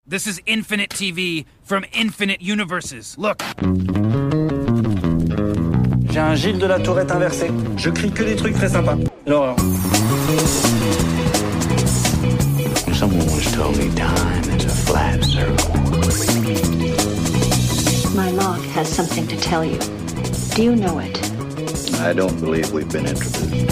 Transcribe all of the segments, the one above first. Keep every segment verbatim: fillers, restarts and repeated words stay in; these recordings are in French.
This is Infinite T V from Infinite Universes. Look. J'ai un Gilles de la Tourette inversé. Je crie que des trucs très sympas. L'horreur. Someone once told me time is a flat circle. My log has something to tell you. Do you know it? I don't believe we've been introduced.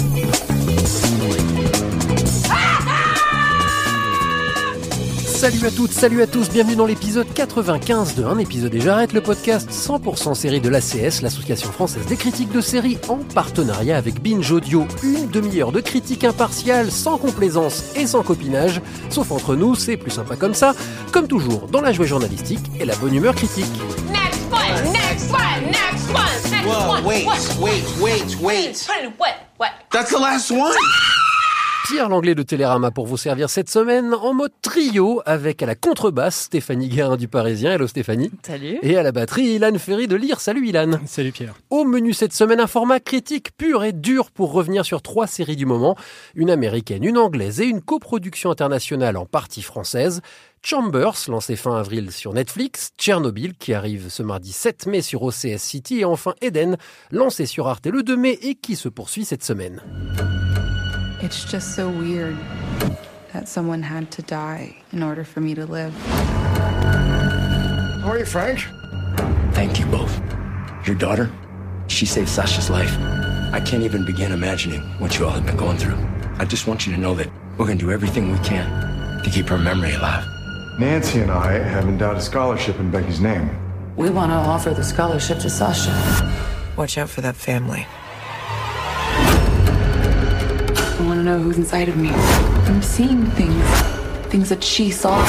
Salut à toutes, salut à tous, bienvenue dans l'épisode quatre-vingt-quinze de Un épisode et j'arrête, le podcast cent pour cent série de l'A C S, l'association française des critiques de séries, en partenariat avec Binge Audio. Une demi-heure de critique impartiale, sans complaisance et sans copinage, sauf entre nous, c'est plus sympa comme ça, comme toujours dans la joie journalistique et la bonne humeur critique. Next one, next one, next one, next Whoa, one. wait, what? wait, wait, wait. What? What? That's the last one. Pierre Langlais de Télérama pour vous servir cette semaine en mode trio avec à la contrebasse Stéphanie Guérin du Parisien. Hello Stéphanie. Salut. Et à la batterie Ilan Ferry de Lire. Salut Ilan. Salut Pierre. Au menu cette semaine, un format critique pur et dur pour revenir sur trois séries du moment. Une américaine, une anglaise et une coproduction internationale en partie française. Chambers, lancé fin avril sur Netflix, Tchernobyl, qui arrive ce mardi sept mai sur O C S City, et enfin Eden, lancé sur Arte le deux mai et qui se poursuit cette semaine. It's just so weird that someone had to die in order for me to live. How are you, Frank? Thank you both. Your daughter, she saved Sasha's life. I can't even begin imagining what you all have been going through. I just want you to know that we're going to do everything we can to keep her memory alive. Nancy and I have endowed a scholarship in Becky's name. We want to offer the scholarship to Sasha. Watch out for that family. I want to know who's inside of me. I'm seeing things, things that she saw.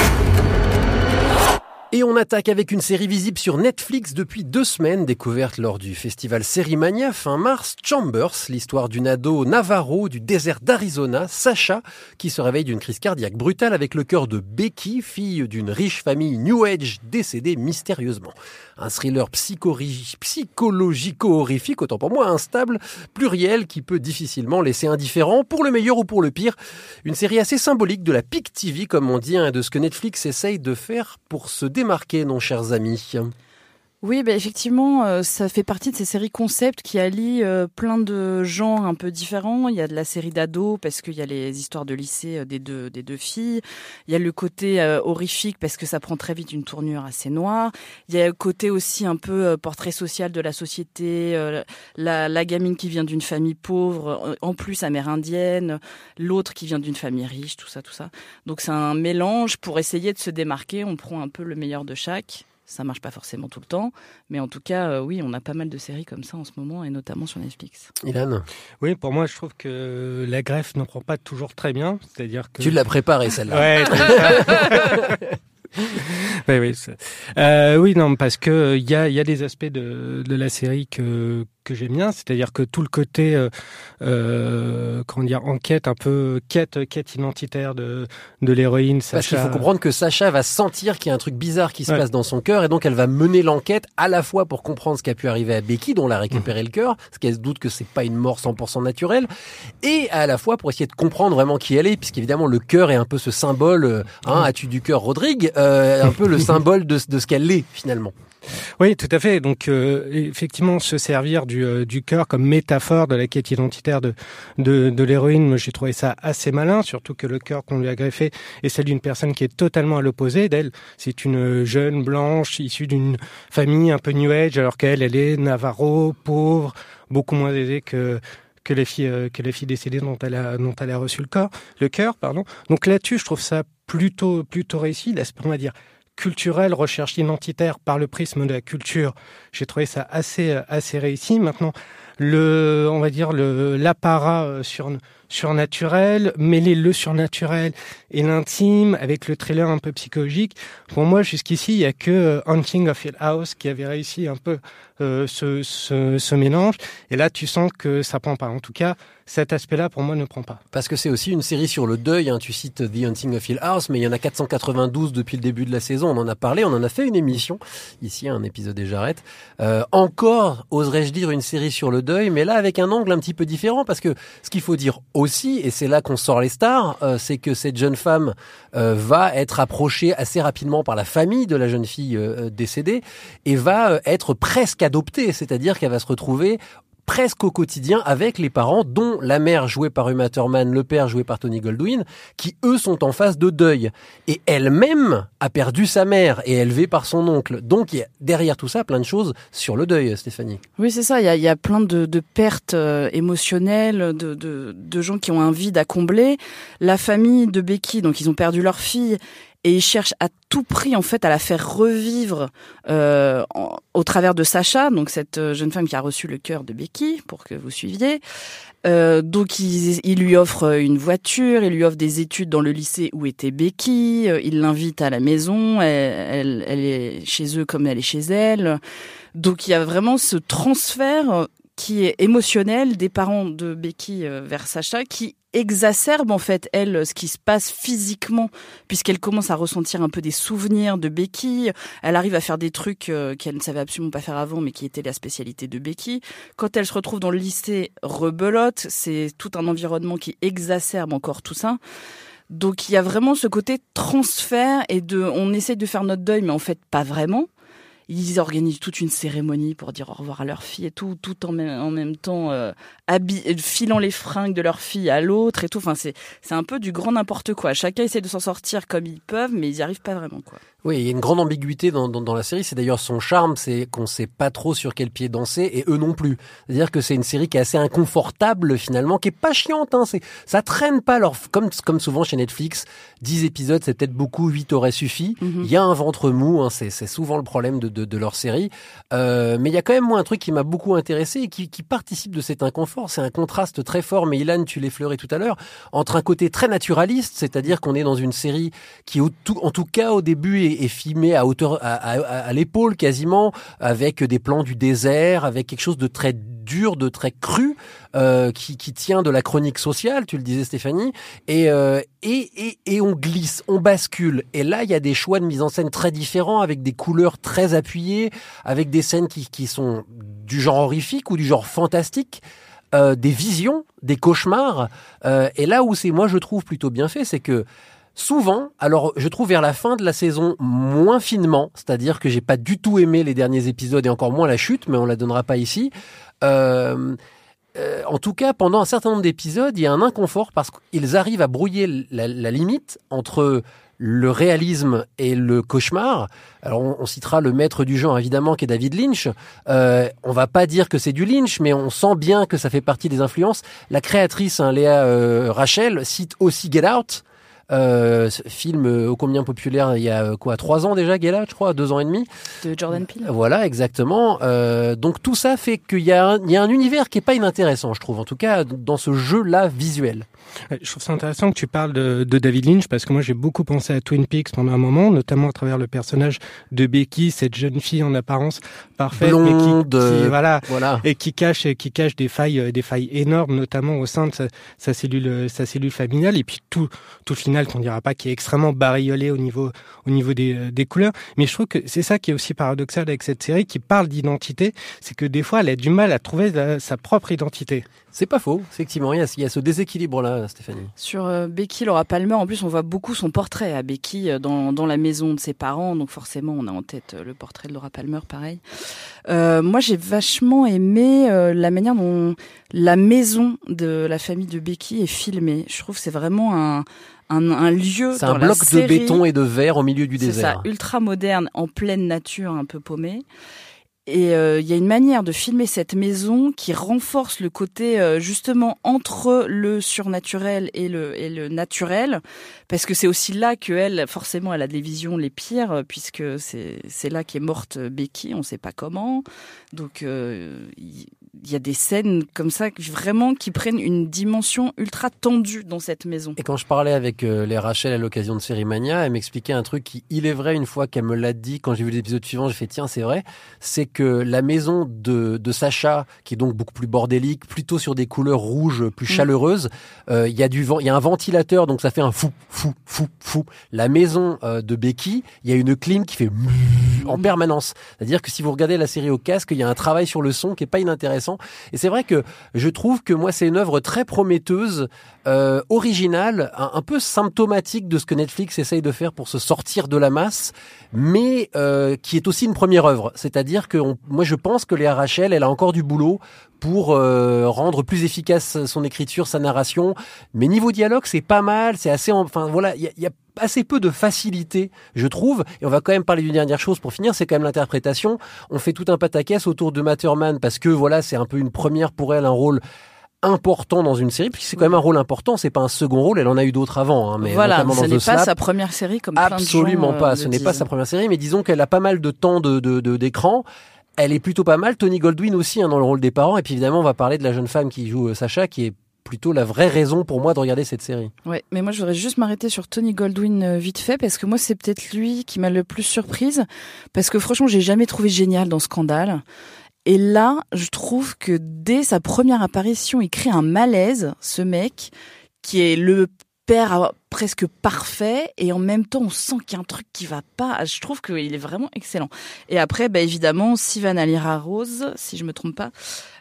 Et on attaque avec une série visible sur Netflix depuis deux semaines, découverte lors du festival Sérimania fin mars, Chambers, l'histoire d'une ado Navarro du désert d'Arizona, Sasha, qui se réveille d'une crise cardiaque brutale avec le cœur de Becky, fille d'une riche famille New Age décédée mystérieusement. Un thriller psychori- psychologico-horrifique, autant pour moi, instable, pluriel, qui peut difficilement laisser indifférent, pour le meilleur ou pour le pire. Une série assez symbolique de la Peak T V, comme on dit, hein, de ce que Netflix essaye de faire pour se démarquer, non, chers amis. Oui, bah effectivement, euh, ça fait partie de ces séries concept qui allient euh, plein de genres un peu différents. Il y a de la série d'ados parce qu'il y a les histoires de lycée euh, des deux des deux filles. Il y a le côté euh, horrifique parce que ça prend très vite une tournure assez noire. Il y a le côté aussi un peu euh, portrait social de la société. Euh, la, la gamine qui vient d'une famille pauvre, euh, en plus amérindienne. L'autre qui vient d'une famille riche, tout ça, tout ça. Donc c'est un mélange pour essayer de se démarquer. On prend un peu le meilleur de chaque. Ça marche pas forcément tout le temps, mais en tout cas, euh, oui, on a pas mal de séries comme ça en ce moment, et notamment sur Netflix. Ilan ? Oui, pour moi, je trouve que la greffe ne prend pas toujours très bien. C'est-à-dire que... Tu l'as préparée, celle-là. Ouais, c'est ça. oui, oui, euh, oui, non, parce que il y a, il y a des aspects de, de la série que que j'aime bien, c'est-à-dire que tout le côté, euh, euh, comment dire, enquête, un peu quête, quête identitaire de de l'héroïne. Sacha. Parce qu'il faut comprendre que Sacha va sentir qu'il y a un truc bizarre qui se ouais. passe dans son cœur, et donc elle va mener l'enquête à la fois pour comprendre ce qui a pu arriver à Becky, dont elle a récupéré mmh. le cœur, parce qu'elle se doute que c'est pas une mort cent pour cent naturelle, et à la fois pour essayer de comprendre vraiment qui elle est, puisqu'évidemment le cœur est un peu ce symbole, euh, hein, mmh. as-tu du cœur, Rodrigue, euh, un peu le symbole de, de ce qu'elle est finalement. Oui, tout à fait. Donc, euh, effectivement, se servir du, euh, du cœur comme métaphore de la quête identitaire de, de, de l'héroïne, j'ai trouvé ça assez malin, surtout que le cœur qu'on lui a greffé est celle d'une personne qui est totalement à l'opposé d'elle. C'est une jeune blanche issue d'une famille un peu New Age, alors qu'elle, elle est Navarro, pauvre, beaucoup moins aisée que que les filles euh, que les filles décédées dont elle a dont elle a reçu le corps, le cœur, pardon. Donc là-dessus, je trouve ça plutôt plutôt réussi. L'aspect, on va dire, culturel, recherche identitaire par le prisme de la culture, j'ai trouvé ça assez assez réussi. Maintenant, le, on va dire le l'apparat sur surnaturel, mêler le surnaturel et l'intime avec le thriller un peu psychologique. Pour moi, jusqu'ici, il y a que Haunting of Hill House qui avait réussi un peu euh, ce, ce ce mélange. Et là, tu sens que ça prend pas. En tout cas, cet aspect-là, pour moi, ne prend pas. Parce que c'est aussi une série sur le deuil, hein. Tu cites The Haunting of Hill House, mais il y en a quatre cent quatre-vingt-douze depuis le début de la saison. On en a parlé, on en a fait une émission, ici, un épisode des Jarrettes. Euh, encore, oserais-je dire, une série sur le deuil, mais là, avec un angle un petit peu différent, parce que ce qu'il faut dire aussi, et c'est là qu'on sort les stars, euh, c'est que cette jeune femme euh, va être approchée assez rapidement par la famille de la jeune fille euh, décédée et va euh, être presque adoptée, c'est-à-dire qu'elle va se retrouver presque au quotidien avec les parents, dont la mère jouée par Uma Thurman, le père joué par Tony Goldwyn, qui eux sont en phase de deuil. Et elle-même a perdu sa mère et est élevée par son oncle. Donc il y a derrière tout ça plein de choses sur le deuil, Stéphanie. Oui, c'est ça. Il y a, il y a plein de, de pertes euh, émotionnelles, de, de, de gens qui ont un vide à combler. La famille de Becky, donc ils ont perdu leur fille. Et ils cherchent à tout prix en fait à la faire revivre euh, en, au travers de Sacha, donc cette jeune femme qui a reçu le cœur de Becky, pour que vous suiviez. Euh, donc ils, ils lui offrent une voiture, ils lui offrent des études dans le lycée où était Becky, euh, ils l'invitent à la maison, elle, elle, elle est chez eux comme elle est chez elle. Donc il y a vraiment ce transfert qui est émotionnel des parents de Becky vers Sacha, qui exacerbe en fait elle ce qui se passe physiquement, puisqu'elle commence à ressentir un peu des souvenirs de Becky. Elle arrive à faire des trucs euh, qu'elle ne savait absolument pas faire avant, mais qui étaient la spécialité de Becky. Quand elle se retrouve dans le lycée, rebelote, c'est tout un environnement qui exacerbe encore tout ça. Donc il y a vraiment ce côté transfert et de, on essaie de faire notre deuil, mais en fait pas vraiment. Ils organisent toute une cérémonie pour dire au revoir à leur fille et tout, tout en même, en même temps euh, habi- filant les fringues de leur fille à l'autre et tout. Enfin, c'est, c'est un peu du grand n'importe quoi. Chacun essaie de s'en sortir comme ils peuvent, mais ils n'y arrivent pas vraiment, quoi. Oui, il y a une grande ambiguïté dans, dans, dans la série. C'est d'ailleurs son charme, c'est qu'on sait pas trop sur quel pied danser, et eux non plus. C'est-à-dire que c'est une série qui est assez inconfortable finalement, qui est pas chiante. Hein. C'est, ça traîne pas. Alors, comme comme souvent chez Netflix, dix épisodes c'est peut-être beaucoup, huit aurait suffi. Mm-hmm. Il y a un ventre mou. Hein, c'est, c'est souvent le problème de, de, de leur série. Euh, mais il y a quand même moi un truc qui m'a beaucoup intéressé et qui, qui participe de cet inconfort. C'est un contraste très fort. Mais Ilan, tu l'effleurais tout à l'heure, entre un côté très naturaliste, c'est-à-dire qu'on est dans une série qui, au tout, en tout cas au début, est, est filmée à hauteur, à, à, à l'épaule quasiment, avec des plans du désert, avec quelque chose de très dur, de très cru, euh, qui, qui tient de la chronique sociale, tu le disais Stéphanie, et, euh, et, et, et on glisse, on bascule. Et là, il y a des choix de mise en scène très différents, avec des couleurs très appuyées, avec des scènes qui, qui sont du genre horrifique ou du genre fantastique, euh, des visions, des cauchemars. Euh, et là où c'est, moi, je trouve plutôt bien fait, c'est que souvent, alors je trouve vers la fin de la saison moins finement, c'est-à-dire que j'ai pas du tout aimé les derniers épisodes et encore moins la chute, mais on la donnera pas ici. Euh, euh, en tout cas, pendant un certain nombre d'épisodes, il y a un inconfort parce qu'ils arrivent à brouiller la, la limite entre le réalisme et le cauchemar. Alors on, on citera le maître du genre évidemment qui est David Lynch. Euh, on va pas dire que c'est du Lynch, mais on sent bien que ça fait partie des influences. La créatrice, hein, Léa euh, Rachel, cite aussi Get Out. Euh, film ô combien populaire il y a quoi trois ans déjà, Get Out, je crois, deux ans et demi de Jordan Peele. Voilà, exactement. Euh, donc tout ça fait qu'il y a un, il y a un univers qui est pas inintéressant, je trouve, en tout cas dans ce jeu-là visuel. Je trouve ça intéressant que tu parles de, de David Lynch parce que moi j'ai beaucoup pensé à Twin Peaks pendant un moment, notamment à travers le personnage de Becky, cette jeune fille en apparence parfaite, blonde, mais qui, qui voilà, voilà, et qui cache, qui cache des failles, des failles énormes, notamment au sein de sa, sa cellule, sa cellule familiale, et puis tout, tout le final qu'on dira pas, qui est extrêmement bariolé au niveau, au niveau des, des couleurs. Mais je trouve que c'est ça qui est aussi paradoxal avec cette série, qui parle d'identité, c'est que des fois elle a du mal à trouver la, sa propre identité. C'est pas faux, effectivement, il y a, il y a ce déséquilibre-là, Stéphanie. Sur euh, Becky, Laura Palmer, en plus, on voit beaucoup son portrait à Becky dans, dans la maison de ses parents, donc forcément, on a en tête le portrait de Laura Palmer, pareil. Euh, moi, j'ai vachement aimé euh, la manière dont la maison de la famille de Becky est filmée. Je trouve que c'est vraiment un... Un, un lieu c'est dans un la bloc série. de béton et de verre au milieu du c'est désert. C'est ça, ultra moderne, en pleine nature, un peu paumée. Et il euh, y a une manière de filmer cette maison qui renforce le côté euh, justement entre le surnaturel et le et le naturel, parce que c'est aussi là que elle, forcément, elle a des visions les pires, puisque c'est c'est là qu'est morte Becky, on sait pas comment. Donc euh, il y a des scènes comme ça vraiment qui prennent une dimension ultra tendue dans cette maison. Et quand je parlais avec euh, les Rachel à l'occasion de Série Mania, elle m'expliquait un truc qui, il est vrai, une fois qu'elle me l'a dit, quand j'ai vu l'épisode suivant, j'ai fait tiens, c'est vrai, c'est que que la maison de, de Sacha, qui est donc beaucoup plus bordélique, plutôt sur des couleurs rouges, plus chaleureuses, il euh, y a du vent, il y a un ventilateur, donc ça fait un fou, fou, fou, fou. La maison euh, de Becky, il y a une clim qui fait en permanence. C'est-à-dire que si vous regardez la série au casque, il y a un travail sur le son qui est pas inintéressant. Et c'est vrai que je trouve que moi, c'est une œuvre très prometteuse, euh, originale, un, un peu symptomatique de ce que Netflix essaye de faire pour se sortir de la masse, mais euh, qui est aussi une première œuvre. C'est-à-dire que on, moi, je pense que Léa Rachel, elle a encore du boulot pour euh, rendre plus efficace son écriture, sa narration. Mais niveau dialogue, c'est pas mal, c'est assez... Enfin, voilà, il y a, y a assez peu de facilité, je trouve. Et on va quand même parler d'une dernière chose pour finir, c'est quand même l'interprétation. On fait tout un pataquès autour de Matterman parce que, voilà, c'est un peu une première pour elle, un rôle important dans une série, puisque c'est quand même un rôle important, c'est pas un second rôle, elle en a eu d'autres avant, hein, mais voilà, notamment dans ce n'est The pas Slap. sa première série comme plein de gens Absolument pas, euh, ce le n'est pas disent. sa première série, mais disons qu'elle a pas mal de temps de, de, de, d'écran. Elle est plutôt pas mal. Tony Goldwyn aussi, hein, dans le rôle des parents. Et puis évidemment, on va parler de la jeune femme qui joue euh, Sacha, qui est plutôt la vraie raison pour moi de regarder cette série. Ouais, mais moi je voudrais juste m'arrêter sur Tony Goldwyn euh, vite fait, parce que moi c'est peut-être lui qui m'a le plus surprise, parce que franchement j'ai jamais trouvé génial dans Scandale. Et là, je trouve que dès sa première apparition, il crée un malaise, ce mec, qui est le père presque parfait, et en même temps, on sent qu'il y a un truc qui va pas. Je trouve qu'il est vraiment excellent. Et après, bah, évidemment, Sivan Alira Rose, si je me trompe pas,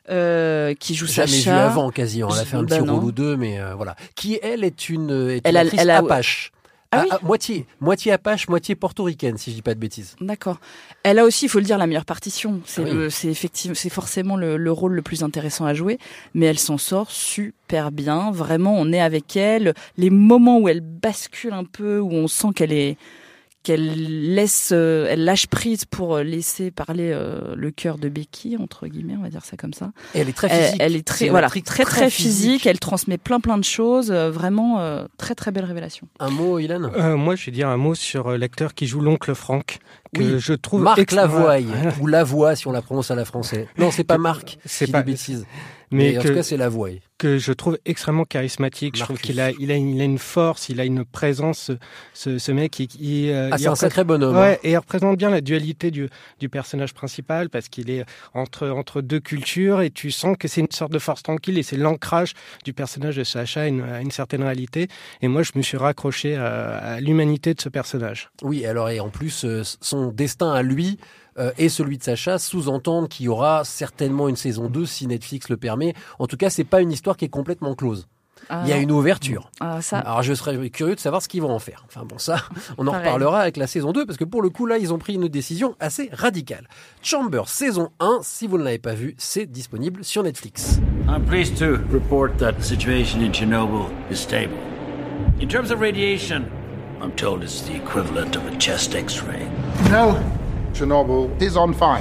euh, qui joue Jamais Sacha. vu avant, quasiment. Elle a fait un Bah petit non. rôle ou deux, mais euh, voilà. Qui, elle, est une, est Elle une a- actrice elle a- apache. Ah oui à, à, moitié, moitié apache, moitié portoricaine, si je dis pas de bêtises. D'accord. Elle a aussi, il faut le dire, la meilleure partition. C'est, Ah oui. le, c'est effectivement, c'est forcément le, le rôle le plus intéressant à jouer, mais elle s'en sort super bien. Vraiment, on est avec elle. Les moments où elle bascule un peu, où on sent qu'elle est, qu'elle laisse, euh, elle lâche prise pour laisser parler euh, le cœur de Becky, entre guillemets, on va dire ça comme ça. Et elle est très Elle, physique. elle est très, C'est une voilà, actrice très très, très physique. physique. Elle transmet plein plein de choses. euh, vraiment, euh, très très belle révélation. Un mot, Ilan Euh, moi, je vais dire un mot sur euh, l'acteur qui joue l'oncle Franck, que Oui, je trouve Marc extra- Lavoie, Voilà. ou Lavoie si on la prononce à la française. Non, c'est pas Marc, C'est je dis pas- des bêtises. Mais Mais en que- tout cas, c'est Lavoie. que je trouve extrêmement charismatique. Je trouve Marcus. qu'il a, il a, une- il a une force, il a une présence, ce, ce, ce mec. Il, il, euh, Ah, il c'est un représente- sacré bonhomme. Ouais, hein. et il représente bien la dualité du, du personnage principal parce qu'il est entre, entre deux cultures et tu sens que c'est une sorte de force tranquille et c'est l'ancrage du personnage de Sacha à une, à une certaine réalité. Et moi, je me suis raccroché à, à l'humanité de ce personnage. Oui, alors et en plus, euh, son destin à lui euh, et celui de Sacha sous-entendent qu'il y aura certainement une saison deux si Netflix le permet. En tout cas, c'est pas une histoire qui est complètement close. Ah, Il y a non. une ouverture. Ah, ça. Alors je serais curieux de savoir ce qu'ils vont en faire. Enfin bon, ça, on en Pareil. reparlera avec la saison deux, parce que pour le coup, là, ils ont pris une décision assez radicale. Chambers saison un, si vous ne l'avez pas vu, c'est disponible sur Netflix. I'm pleased to report that the situation in Chernobyl is stable. In terms of radiation, I'm told it's the equivalent of a chest X-ray. No, Chernobyl is on fire.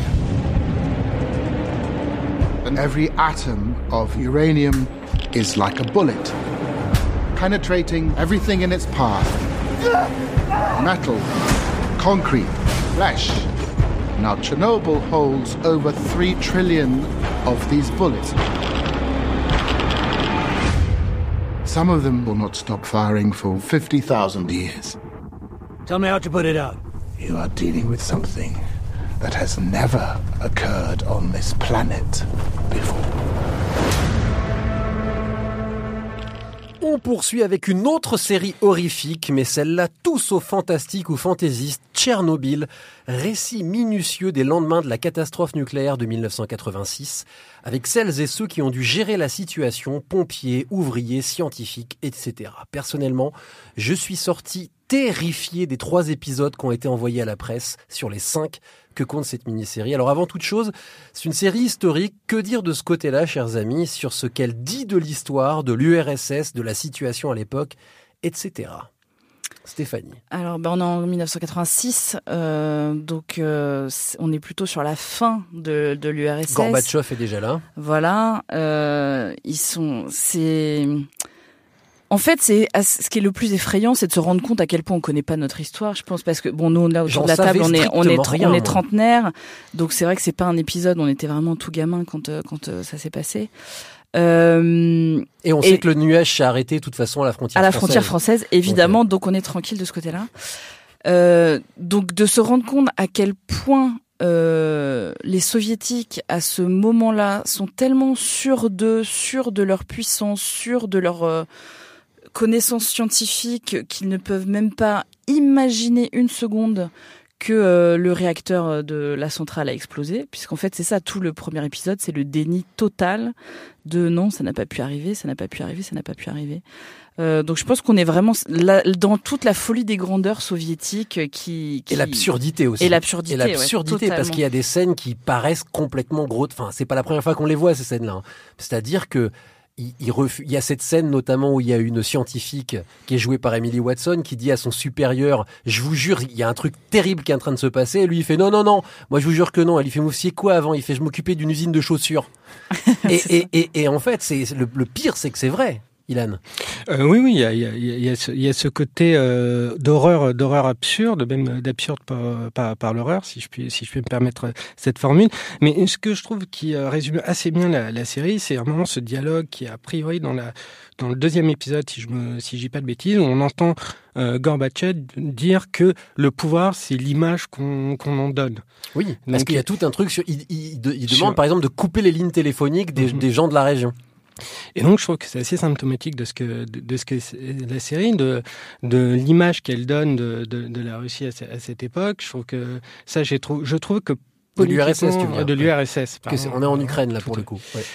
And every atom of uranium is like a bullet, penetrating everything in its path. Metal, concrete, flesh. Now, Chernobyl holds over three trillion of these bullets. Some of them will not stop firing for fifty thousand years. Tell me how to put it out. You are dealing with something that has never occurred on this planet before. On poursuit avec une autre série horrifique, mais celle-là tout sauf fantastique ou fantaisiste, Tchernobyl, récit minutieux des lendemains de la catastrophe nucléaire de mille neuf cent quatre-vingt-six, avec celles et ceux qui ont dû gérer la situation, pompiers, ouvriers, scientifiques, et cetera. Personnellement, je suis sorti terrifié des trois épisodes qui ont été envoyés à la presse sur les cinq que compte cette mini-série. Alors avant toute chose, c'est une série historique. Que dire de ce côté-là, chers amis, sur ce qu'elle dit de l'histoire, de l'U R S S, de la situation à l'époque, et cetera. Stéphanie. Alors, ben, on est en dix-neuf cent quatre-vingt-six, euh, donc euh, c'est- on est plutôt sur la fin de, de l'U R S S. Gorbatchev est déjà là. Voilà, euh, ils sont, c'est, en fait, c'est ce qui est le plus effrayant, c'est de se rendre compte à quel point on connaît pas notre histoire. Je pense parce que bon, nous là autour J'en de la table, savais on est, on est, strictement rien, on est moi. trentenaire, donc c'est vrai que c'est pas un épisode. On était vraiment tout gamin quand euh, quand euh, ça s'est passé. Euh, Et on et- sait que le nuage s'est arrêté de toute façon à la frontière à la française. frontière française, évidemment, donc on est tranquille de ce côté-là. Euh, donc de se rendre compte à quel point euh, les soviétiques à ce moment-là sont tellement sûrs d'eux, sûrs de leur puissance, sûrs de leur euh, connaissance scientifique qu'ils ne peuvent même pas imaginer une seconde que euh, le réacteur de la centrale a explosé, puisqu'en fait c'est ça, tout le premier épisode, c'est le déni total de non, ça n'a pas pu arriver, ça n'a pas pu arriver, ça n'a pas pu arriver. Euh, donc je pense qu'on est vraiment là, dans toute la folie des grandeurs soviétiques qui, qui... et l'absurdité aussi. Et l'absurdité, et l'absurdité ouais, parce qu'il y a des scènes qui paraissent complètement grosses. Enfin, c'est pas la première fois qu'on les voit ces scènes-là. Hein. C'est-à-dire que il, il, refu... il y a cette scène notamment où il y a une scientifique qui est jouée par Emily Watson qui dit à son supérieur, je vous jure, il y a un truc terrible qui est en train de se passer. Et lui il fait non non non, moi je vous jure que non. Elle lui fait vous faisiez quoi avant? Il fait je m'occupais d'une usine de chaussures. et, et, et, et en fait c'est le, le pire c'est que c'est vrai. Ilan. Euh, oui, oui, il y a, il y a, il y a, ce, il y a ce côté euh, d'horreur, d'horreur absurde, même d'absurde par, par, par l'horreur, si je puis, si je puis me permettre cette formule. Mais ce que je trouve qui résume assez bien la, la série, c'est vraiment ce dialogue qui est a priori dans la, dans le deuxième épisode, si je me, si je dis pas de bêtises, où on entend euh, Gorbatchev dire que le pouvoir, c'est l'image qu'on, qu'on en donne. Oui, donc, parce qu'il y a tout un truc sur, il, il, il, il demande par exemple de couper les lignes téléphoniques des, mm-hmm. des gens de la région. Et donc, je trouve que c'est assez symptomatique de ce que de, de ce que c'est la série, de de l'image qu'elle donne de, de de la Russie à, à cette époque. Je trouve que ça, j'ai trouvé, je trouve que de l'U R S S, tu veux dire. De l'U R S S. Parce que on est en Ukraine là pour le coup. Ouais.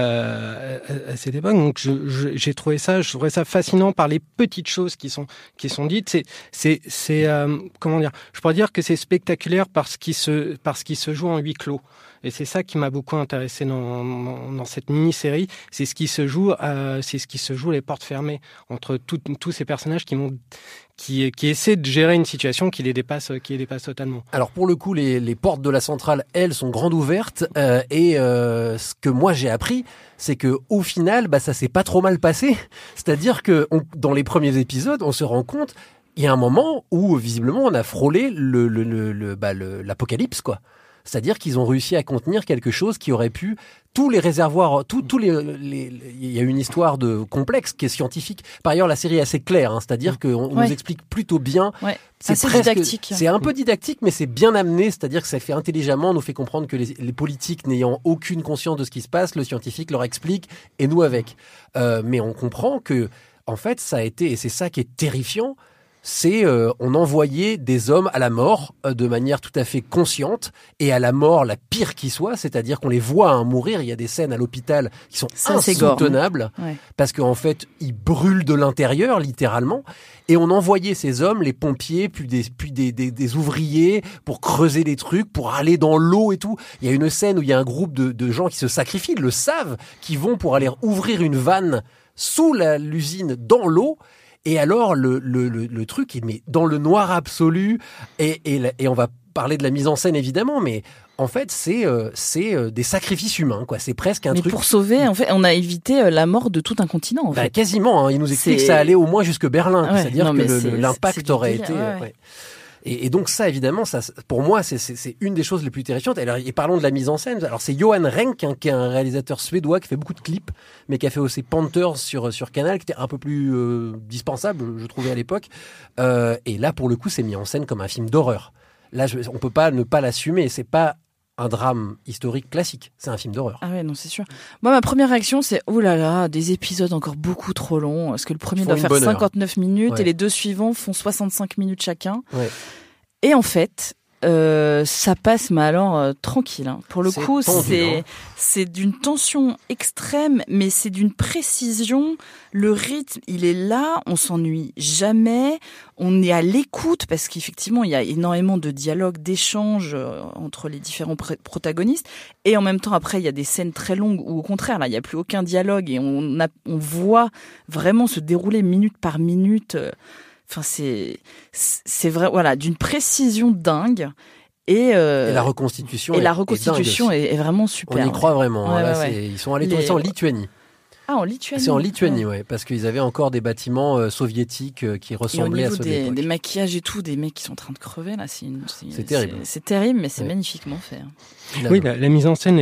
Euh, à, à cette époque, donc je, je, j'ai trouvé ça, je trouvais ça fascinant par les petites choses qui sont qui sont dites. C'est c'est c'est euh, comment dire. Je pourrais dire que c'est spectaculaire parce qu'il se parce qu'il se joue en huis clos. Et c'est ça qui m'a beaucoup intéressé dans, dans, dans cette mini-série, c'est ce qui se joue, euh, c'est ce qui se joue les portes fermées entre tout, tous ces personnages qui vont, qui, qui essaient de gérer une situation qui les dépasse, qui les dépasse totalement. Alors pour le coup, les, les portes de la centrale, elles, sont grandes ouvertes, euh, et euh, ce que moi j'ai appris, c'est que au final, bah ça s'est pas trop mal passé. C'est-à-dire que on, dans les premiers épisodes, on se rend compte, il y a un moment où visiblement on a frôlé le, le, le, le, bah, le, l'apocalypse, quoi. C'est-à-dire qu'ils ont réussi à contenir quelque chose qui aurait pu tous les réservoirs, tous tous les, les, les il y a une histoire de complexe qui est scientifique. Par ailleurs, la série est assez claire, hein, c'est-à-dire qu'on on ouais. nous explique plutôt bien. Ouais. C'est assez presque, didactique. C'est un peu didactique, mais c'est bien amené, c'est-à-dire que ça fait intelligemment, on nous fait comprendre que les, les politiques n'ayant aucune conscience de ce qui se passe, le scientifique leur explique et nous avec. Euh, mais on comprend que, en fait, ça a été, et c'est ça qui est terrifiant. C'est euh, on envoyait des hommes à la mort euh, de manière tout à fait consciente et à la mort la pire qui soit, c'est-à-dire qu'on les voit hein, mourir. Il y a des scènes à l'hôpital qui sont ça, insoutenables gore, hein. Ouais. Parce qu'en fait ils brûlent de l'intérieur littéralement. Et on envoyait ces hommes, les pompiers, puis des puis des, des, des ouvriers pour creuser les trucs, pour aller dans l'eau et tout. Il y a une scène où il y a un groupe de, de gens qui se sacrifient, ils le savent, qui vont pour aller ouvrir une vanne sous la, l'usine dans l'eau. Et alors, le, le, le, le truc, il met dans le noir absolu, et, et, et on va parler de la mise en scène, évidemment, mais en fait, c'est, euh, c'est euh, des sacrifices humains, quoi. C'est presque un mais truc... pour sauver, en fait, on a évité la mort de tout un continent, en bah, fait. Quasiment, hein. Il nous explique c'est... que ça allait au moins jusque Berlin, ouais, c'est-à-dire non, que le, c'est, l'impact c'est aurait délire, été... ouais, Euh, ouais. ouais. Et, et donc ça, évidemment, ça, pour moi, c'est, c'est, c'est une des choses les plus terrifiantes. Alors, et parlons de la mise en scène. Alors, c'est Johan Renck, hein, qui est un réalisateur suédois qui fait beaucoup de clips, mais qui a fait aussi Panthers sur sur Canal, qui était un peu plus euh, dispensable, je trouvais à l'époque. Euh, et là, pour le coup, c'est mis en scène comme un film d'horreur. Là, je, on peut pas ne pas l'assumer. C'est pas un drame historique classique, c'est un film d'horreur. Ah ouais, non, c'est sûr. Moi, ma première réaction, c'est oh là là, des épisodes encore beaucoup trop longs. Parce que le premier doit faire cinquante-neuf minutes ouais. et les deux suivants font soixante-cinq minutes chacun. Ouais. Et en fait, euh, ça passe, mais alors euh, tranquille. Hein. Pour le c'est coup, tendu, c'est hein. c'est d'une tension extrême, mais c'est d'une précision. Le rythme, il est là, on s'ennuie jamais. On est à l'écoute parce qu'effectivement, il y a énormément de dialogues, d'échanges euh, entre les différents pr- protagonistes. Et en même temps, après, il y a des scènes très longues où, au contraire, là, il n'y a plus aucun dialogue et on, a, on voit vraiment se dérouler minute par minute. Euh, Enfin, c'est c'est vrai, voilà, d'une précision dingue. Et, euh, et la reconstitution. Et est, la reconstitution est, est vraiment super. On y croit vraiment. Ouais, Là, ouais, c'est, ouais. Ils sont allés Les... en Lituanie. Ah, en Lituanie. C'est en Lituanie, ouais, ouais parce qu'ils avaient encore des bâtiments euh, soviétiques euh, qui ressemblaient à ceux de des, l'époque. des maquillages et tout, des mecs qui sont en train de crever là, c'est, une, c'est, c'est terrible. C'est, c'est terrible, mais c'est ouais. magnifiquement fait. Oui, la, la mise en scène est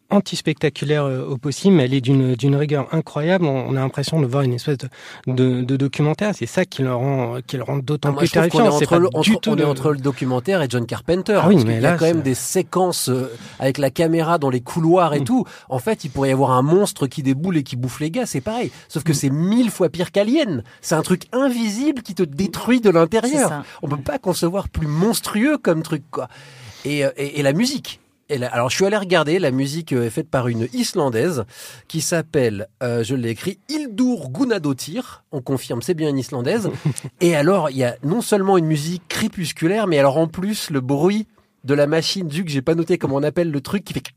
anti-spectaculaire euh, au possible, mais elle est d'une d'une rigueur incroyable. On, on a l'impression de voir une espèce de, de, de documentaire. C'est ça qui le rend qui le rend d'autant ah, plus terrifiant. On est, entre, le, entre, on de... est entre le documentaire et John Carpenter. Ah oui, parce mais qu'il là, y a quand c'est... même des séquences euh, avec la caméra dans les couloirs et mmh. tout. En fait, il pourrait y avoir un monstre qui déboule et qui bouffe les gars. C'est pareil. Sauf que mmh. c'est mille fois pire qu'Alien. C'est un truc invisible qui te détruit de l'intérieur. On peut pas concevoir plus monstrueux comme truc, quoi. Et, et, et la musique. Et là, alors je suis allé regarder, la musique est faite par une Islandaise qui s'appelle, euh, je l'ai écrit, Hildur Gunnadóttir, on confirme, c'est bien une Islandaise. Et alors il y a non seulement une musique crépusculaire, mais alors en plus le bruit de la machine, vu que j'ai pas noté comment on appelle le truc, qui fait...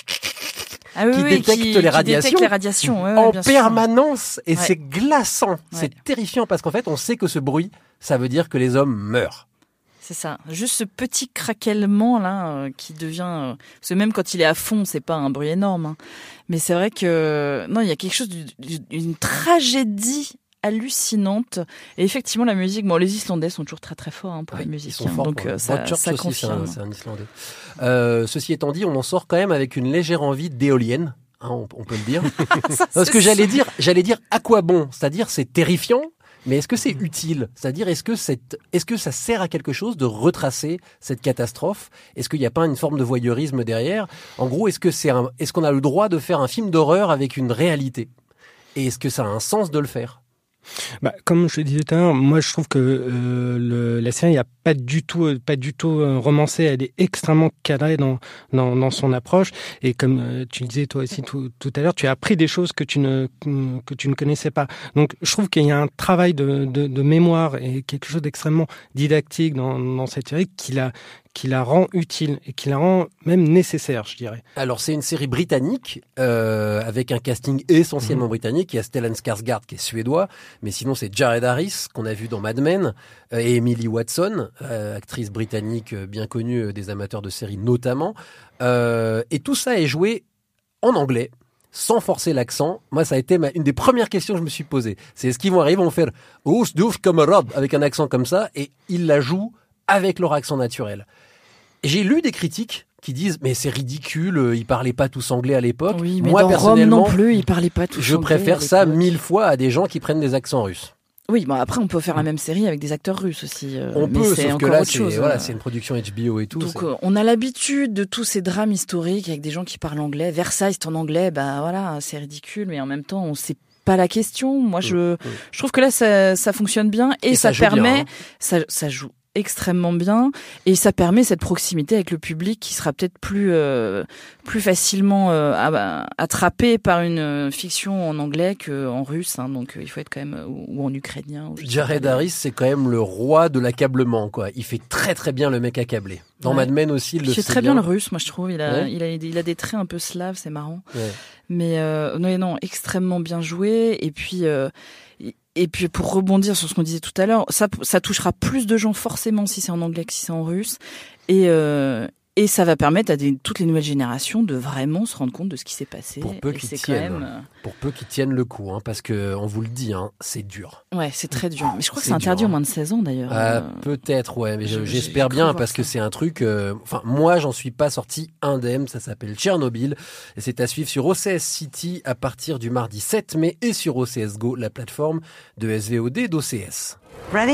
Ah oui, qui oui, détecte qui, les qui radiations, détecte les radiations ouais, en ouais, permanence. Et ouais. c'est glaçant, ouais. c'est terrifiant, parce qu'en fait on sait que ce bruit, ça veut dire que les hommes meurent. C'est ça, juste ce petit craquellement là euh, qui devient, euh, parce que même quand il est à fond, c'est pas un bruit énorme, hein. Mais c'est vrai que non, il y a quelque chose d'une tragédie hallucinante. Et effectivement, la musique, bon, les Islandais sont toujours très très forts hein, pour ouais, la musique, ils sont forts, donc quoi. ça, ça aussi, confirme. C'est un, c'est un Islandais. Euh, ceci étant dit, on en sort quand même avec une légère envie d'éolienne. Hein, on, on peut le dire. ça, Parce que j'allais dire, j'allais dire à quoi bon, c'est-à-dire c'est terrifiant. Mais est-ce que c'est utile ? C'est-à-dire, est-ce que cette, est-ce que ça sert à quelque chose de retracer cette catastrophe ? Est-ce qu'il n'y a pas une forme de voyeurisme derrière ? En gros, est-ce que c'est un, est-ce qu'on a le droit de faire un film d'horreur avec une réalité ? Et est-ce que ça a un sens de le faire ? Bah, comme je le disais tout à l'heure, moi je trouve que euh, le, la série n'a pas du tout, pas du tout euh, romancée. Elle est extrêmement cadrée dans dans, dans son approche. Et comme euh, tu le disais toi aussi tout, tout à l'heure, tu as appris des choses que tu ne que tu ne connaissais pas. Donc je trouve qu'il y a un travail de, de, de mémoire et quelque chose d'extrêmement didactique dans, dans cette série qui la qui la rend utile et qui la rend même nécessaire, je dirais. Alors c'est une série britannique euh, avec un casting essentiellement mmh. britannique. Il y a Stellan Skarsgård qui est suédois, mais sinon c'est Jared Harris qu'on a vu dans Mad Men euh, et Emily Watson, euh, actrice britannique bien connue euh, des amateurs de séries notamment. Euh, et tout ça est joué en anglais, sans forcer l'accent. Moi, ça a été ma, une des premières questions que je me suis posée. C'est est-ce qu'ils vont arriver, vont faire « Ouf, douf, camarade » avec un accent comme ça, et ils la jouent avec leur accent naturel. J'ai lu des critiques qui disent mais c'est ridicule, ils parlaient pas tous anglais à l'époque. Oui, mais moi dans personnellement Rome non plus, ils parlaient pas tous je anglais. Je préfère ça mille fois à des gens qui prennent des accents russes. Oui, bon après on peut faire la même série avec des acteurs russes aussi. Euh, on mais peut, c'est sauf que encore là autre c'est chose, voilà, euh... c'est une production H B O et tout. Donc euh, on a l'habitude de tous ces drames historiques avec des gens qui parlent anglais. Versailles c'est en anglais, bah voilà, c'est ridicule, mais en même temps on sait pas la question. Moi je mmh, mmh. je trouve que là ça ça fonctionne bien et, et ça, ça permet bien, hein. ça ça joue extrêmement bien et ça permet cette proximité avec le public qui sera peut-être plus euh, plus facilement euh, attrapé par une fiction en anglais qu'en russe hein, donc euh, il faut être quand même ou, ou en ukrainien ou Jared Harris c'est quand même le roi de l'accablement quoi, il fait très très bien le mec accablé dans ouais. Mad Men aussi il, il le fait très bien. bien le russe moi je trouve il a ouais. il a il a des traits un peu slaves c'est marrant ouais. mais euh, non non extrêmement bien joué et puis euh, Et puis pour rebondir sur ce qu'on disait tout à l'heure, ça, ça touchera plus de gens forcément si c'est en anglais que si c'est en russe. Et, euh, et ça va permettre à des, toutes les nouvelles générations de vraiment se rendre compte de ce qui s'est passé. Pour peu et qu'ils c'est tiennent, quand même... pour peu qu'ils tiennent le coup, hein, parce que on vous le dit, hein, c'est dur. Ouais, c'est très dur. Mais je crois que c'est c'est interdit dur, au moins de seize ans d'ailleurs. Euh, euh... Peut-être, ouais, mais je, j'espère bien parce ça. que c'est un truc. Euh, enfin, moi, j'en suis pas sorti indemne. Ça s'appelle Tchernobyl et c'est à suivre sur O C S City à partir du mardi sept mai et sur O C S Go, la plateforme de S V O D d'O C S. Ready?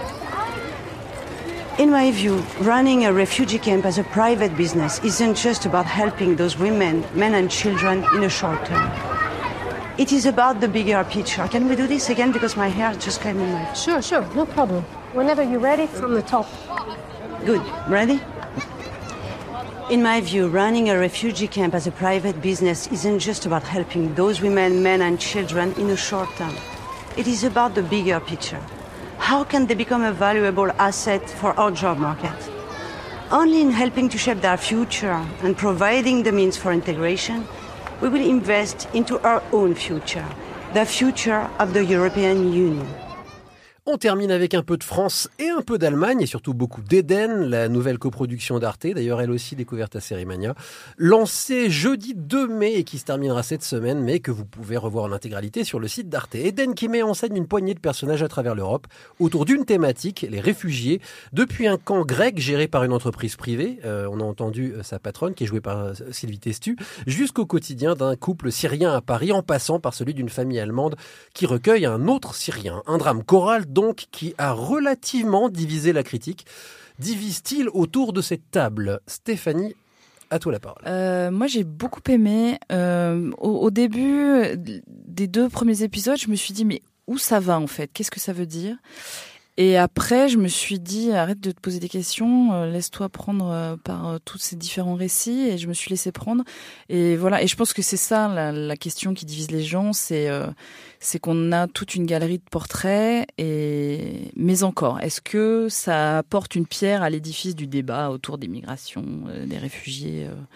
In my view, running a refugee camp as a private business isn't just about helping those women, men and children in the short term. It is about the bigger picture. Can we do this again because my hair just came in my... Sure, sure, no problem. Whenever you're ready, from the top. Good. Ready? In my view, running a refugee camp as a private business isn't just about helping those women, men and children in the short term. It is about the bigger picture. How can they become a valuable asset for our job market? Only in helping to shape their future and providing the means for integration, we will invest into our own future, the future of the European Union. On termine avec un peu de France et un peu d'Allemagne et surtout beaucoup d'Eden, la nouvelle coproduction d'Arte, d'ailleurs elle aussi découverte à Sérimania, lancée jeudi deux mai et qui se terminera cette semaine, mais que vous pouvez revoir en intégralité sur le site d'Arte. Eden qui met en scène une poignée de personnages à travers l'Europe autour d'une thématique, les réfugiés, depuis un camp grec géré par une entreprise privée, euh, on a entendu sa patronne qui est jouée par Sylvie Testu, jusqu'au quotidien d'un couple syrien à Paris, en passant par celui d'une famille allemande qui recueille un autre Syrien. Un drame choral donc qui a relativement divisé la critique. Divise-t-il autour de cette table? Stéphanie, à toi la parole. Euh, moi, j'ai beaucoup aimé. Euh, au, au début des deux premiers épisodes, je me suis dit, mais où ça va en fait? Qu'est-ce que ça veut dire? Et après, je me suis dit, arrête de te poser des questions, euh, laisse-toi prendre euh, par euh, tous ces différents récits. Et je me suis laissée prendre. Et voilà. Et je pense que c'est ça la, la question qui divise les gens, c'est euh, c'est qu'on a toute une galerie de portraits. Et mais encore, est-ce que ça apporte une pierre à l'édifice du débat autour des migrations, euh, des réfugiés euh,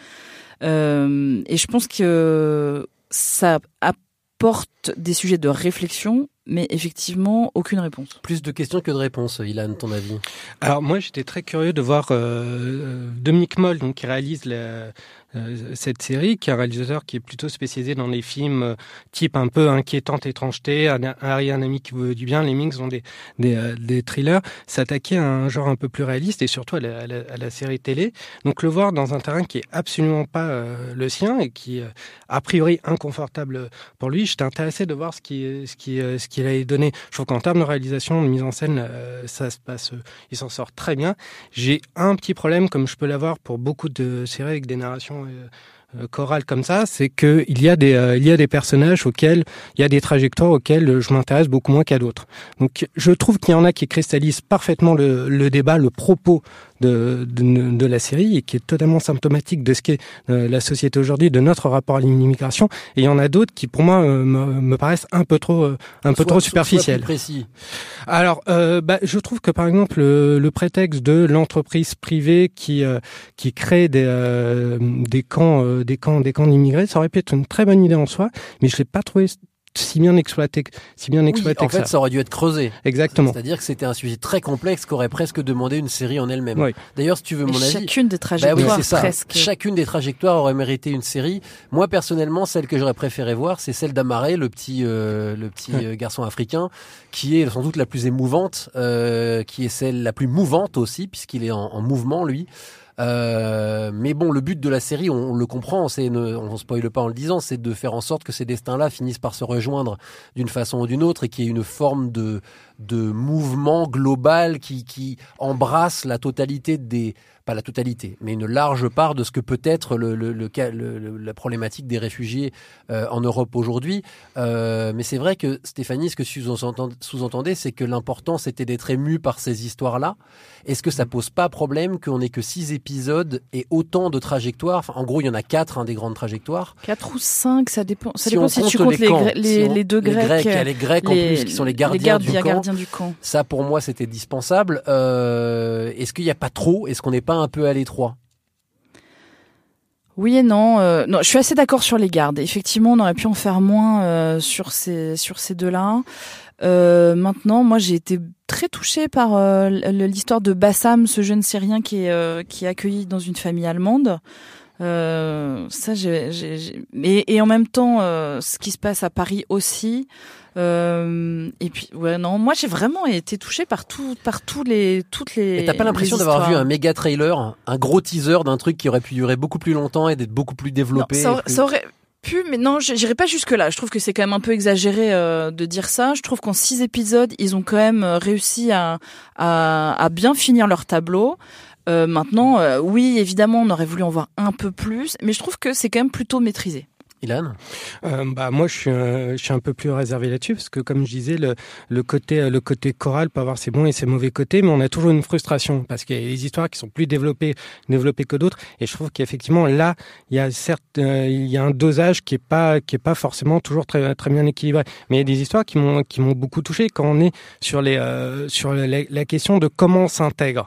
euh, Et je pense que ça apporte des sujets de réflexion. Mais effectivement, aucune réponse. Plus de questions que de réponses, Ilan, ton avis? Alors moi, j'étais très curieux de voir euh, Dominique Moll, donc, qui réalise la, euh, cette série, qui est un réalisateur qui est plutôt spécialisé dans les films euh, type un peu inquiétante étrangeté, un, Harry, un ami qui veut du bien, les Minx ont des, des, euh, des thrillers, s'attaquer à un genre un peu plus réaliste et surtout à la, à la, à la série télé. Donc le voir dans un terrain qui est absolument pas euh, le sien et qui est euh, a priori inconfortable pour lui, j'étais intéressé de voir ce qui, ce qui, ce qu'il a donné. Je trouve qu'en termes de réalisation, de mise en scène, euh, ça se passe, euh, il s'en sort très bien. J'ai un petit problème, comme je peux l'avoir pour beaucoup de séries avec des narrations euh, euh, chorales comme ça, c'est que il y a des, euh, il y a des personnages auxquels, il y a des trajectoires auxquelles je m'intéresse beaucoup moins qu'à d'autres. Donc, je trouve qu'il y en a qui cristallisent parfaitement le, le débat, le propos de, de, de la série et qui est totalement symptomatique de ce qu'est euh, la société aujourd'hui, de notre rapport à l'immigration. Et il y en a d'autres qui, pour moi, euh, me, me paraissent un peu trop, euh, un peu soit, trop superficielles. Soit plus précis. Alors, euh, bah, je trouve que par exemple le, le prétexte de l'entreprise privée qui euh, qui crée des euh, des camps, euh, des camps, des camps d'immigrés, ça aurait pu être une très bonne idée en soi, mais je l'ai pas trouvé si bien exploité, si bien exploité oui, en que fait, ça. ça aurait dû être creusé. Exactement. C'est-à-dire que c'était un sujet très complexe qui aurait presque demandé une série en elle-même. Oui. D'ailleurs, si tu veux Et mon avis. Chacune des trajectoires, bah oui, c'est ça. presque. Chacune des trajectoires aurait mérité une série. Moi, personnellement, celle que j'aurais préféré voir, c'est celle d'Amaré, le petit, euh, le petit ouais. garçon africain, qui est sans doute la plus émouvante, euh, qui est celle la plus mouvante aussi, puisqu'il est en, en mouvement, lui. Euh, mais bon, le but de la série, on, on le comprend, c'est ne, on spoile pas en le disant, c'est de faire en sorte que ces destins-là finissent par se rejoindre d'une façon ou d'une autre et qu'il y ait une forme de, de mouvement global qui, qui embrasse la totalité des, pas la totalité, mais une large part de ce que peut être le, le, le, le, le, la problématique des réfugiés euh, en Europe aujourd'hui. Euh, mais c'est vrai que Stéphanie, ce que sous-entendez, c'est que l'important c'était d'être ému par ces histoires-là. Est-ce que ça pose pas problème qu'on n'ait que six épisodes et autant de trajectoires? Enfin, en gros, il y en a quatre, hein, des grandes trajectoires. Quatre ou cinq, ça dépend. Ça si dépend si tu comptes les, camps, les, si on, les deux les Grecs. Grecs, il y a les Grecs les, en plus qui sont les gardiens, les gardiens, du, camp. gardiens du camp. Ça, pour moi, c'était dispensable. Euh, est-ce qu'il n'y a pas trop? Est-ce qu'on n'est pas un peu à l'étroit? Oui et non. Euh, non, je suis assez d'accord sur les gardes. Effectivement, on aurait pu en faire moins euh, sur ces sur ces deux-là. Euh, maintenant, moi, j'ai été très touchée par euh, l'histoire de Bassam, ce jeune Syrien qui est euh, qui est accueilli dans une famille allemande. Euh, ça, j'ai, j'ai, j'ai... Et, et en même temps, euh, ce qui se passe à Paris aussi. Euh, et puis, ouais, non, moi, j'ai vraiment été touchée par tout, par tous les, toutes les. Et t'as pas l'impression d'avoir vu un méga trailer, un gros teaser d'un truc qui aurait pu durer beaucoup plus longtemps et d'être beaucoup plus développé? Non, ça, aurait, plus... ça aurait pu, mais non, j'irai pas jusque là. Je trouve que c'est quand même un peu exagéré euh, de dire ça. Je trouve qu'en six épisodes, ils ont quand même réussi à, à, à bien finir leur tableau. Euh, maintenant, euh, oui, évidemment, on aurait voulu en voir un peu plus, mais je trouve que c'est quand même plutôt maîtrisé. Ilan, euh, bah moi je suis euh, je suis un peu plus réservé là-dessus parce que comme je disais le le côté le côté choral peut avoir ses bons et ses mauvais côtés, mais on a toujours une frustration parce qu'il y a des histoires qui sont plus développées développées que d'autres et je trouve qu'effectivement là il y a certes euh, il y a un dosage qui est pas qui est pas forcément toujours très très bien équilibré, mais il y a des histoires qui m'ont qui m'ont beaucoup touché quand on est sur les euh, sur la, la question de comment on s'intègre.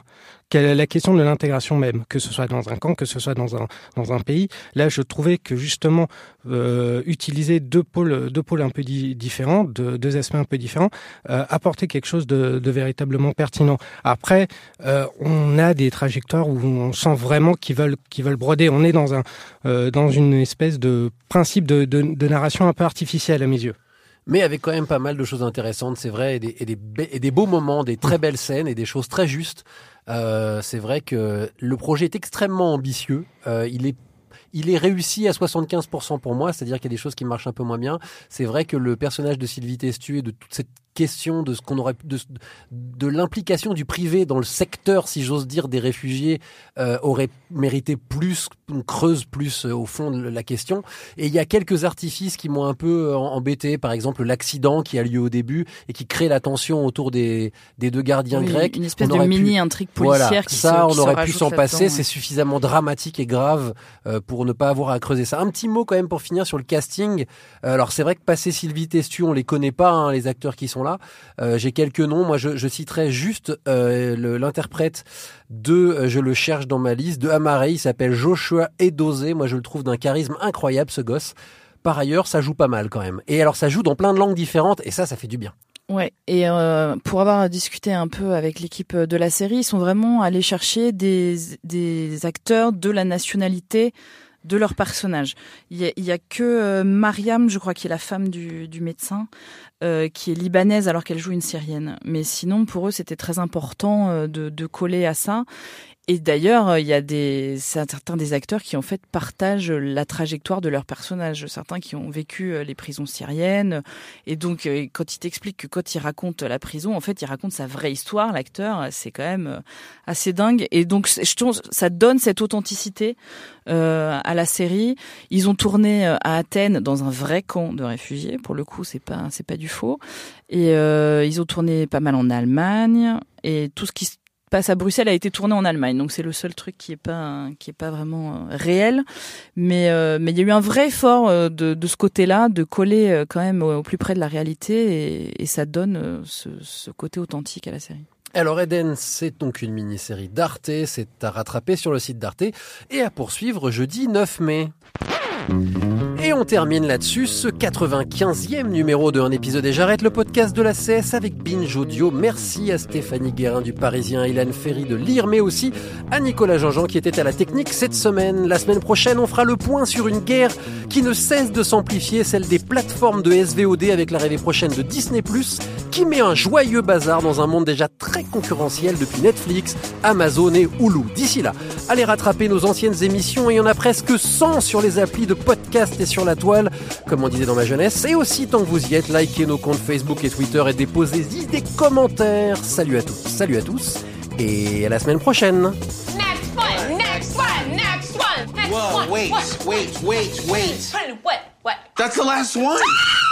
la question de l'intégration même, que ce soit dans un camp, que ce soit dans un dans un pays. Là, je trouvais que justement euh, utiliser deux pôles deux pôles un peu di- différents, deux, deux aspects un peu différents, euh, apporter quelque chose de, de véritablement pertinent. Après, euh, on a des trajectoires où on sent vraiment qu'ils veulent qu'ils veulent broder. On est dans un euh, dans une espèce de principe de, de de narration un peu artificielle à mes yeux. Mais avec quand même pas mal de choses intéressantes, c'est vrai, et des, et des, et des beaux moments, des très belles scènes et des choses très justes. Euh, c'est vrai que le projet est extrêmement ambitieux. Euh, il est Il est réussi à soixante-quinze pour cent pour moi, c'est-à-dire qu'il y a des choses qui marchent un peu moins bien. C'est vrai que le personnage de Sylvie Testu et de toute cette question de ce qu'on aurait de, de l'implication du privé dans le secteur, si j'ose dire, des réfugiés euh, aurait mérité plus, on creuse plus euh, au fond de la question. Et il y a quelques artifices qui m'ont un peu embêté, par exemple l'accident qui a lieu au début et qui crée la tension autour des des deux gardiens oui, grecs. Une espèce de mini intrigue policière voilà, qui ça, se, qui on aurait se pu s'en passer. ouais. C'est suffisamment dramatique et grave euh, pour ne pas avoir à creuser ça. Un petit mot quand même pour finir sur le casting. Euh, alors c'est vrai que passé Sylvie Testu, on les connaît pas, hein, les acteurs qui sont là. Euh, j'ai quelques noms. Moi, je, je citerai juste euh, le, l'interprète de, euh, je le cherche dans ma liste, de Amaré. Il s'appelle Joshua Edoze. Moi, je le trouve d'un charisme incroyable, ce gosse. Par ailleurs, ça joue pas mal quand même. Et alors, ça joue dans plein de langues différentes, et ça, ça fait du bien. Ouais, et euh, pour avoir discuté un peu avec l'équipe de la série, ils sont vraiment allés chercher des, des acteurs de la nationalité de leur personnage. Il y a, il y a que euh, Mariam, je crois, qui est la femme du, du médecin, euh, qui est libanaise alors qu'elle joue une Syrienne. Mais sinon, pour eux, c'était très important euh, de, de coller à ça. Et d'ailleurs, il y a des certains des acteurs qui en fait partagent la trajectoire de leur personnage, certains qui ont vécu les prisons syriennes, et donc quand il t'explique que quand il raconte la prison, en fait, il raconte sa vraie histoire, l'acteur, c'est quand même assez dingue. Et donc, je trouve ça donne cette authenticité euh, à la série. Ils ont tourné à Athènes dans un vrai camp de réfugiés, pour le coup, c'est pas c'est pas du faux. Et euh, ils ont tourné pas mal en Allemagne, et tout ce qui se passe à Bruxelles a été tourné en Allemagne, donc c'est le seul truc qui est pas qui est pas vraiment euh, réel, mais euh, mais il y a eu un vrai effort euh, de de ce côté-là, de coller euh, quand même au, au plus près de la réalité, et, et ça donne euh, ce, ce côté authentique à la série. Alors Eden, c'est donc une mini-série d'Arte, c'est à rattraper sur le site d'Arte et à poursuivre jeudi neuf mai. Et on termine là-dessus ce quatre-vingt-quinzième numéro de Un épisode et j'arrête, le podcast de la C S avec Binge Audio. Merci à Stéphanie Guérin du Parisien, à Ilan Ferry de Lire, mais aussi à Nicolas Jean-Jean qui était à la technique cette semaine. La semaine prochaine, on fera le point sur une guerre qui ne cesse de s'amplifier, celle des plateformes de S V O D avec l'arrivée prochaine de Disney plus, qui met un joyeux bazar dans un monde déjà très concurrentiel depuis Netflix, Amazon et Hulu. D'ici là, allez rattraper nos anciennes émissions, il y en a presque cent sur les applis de podcast et sur la toile, comme on disait dans ma jeunesse. Et aussi, tant que vous y êtes, likez nos comptes Facebook et Twitter et déposez-y des commentaires. Salut à tous, salut à tous, et à la semaine prochaine. Next one, next one, next one, next Whoa, one. wait, what, wait, wait, wait. What? What? That's the last one.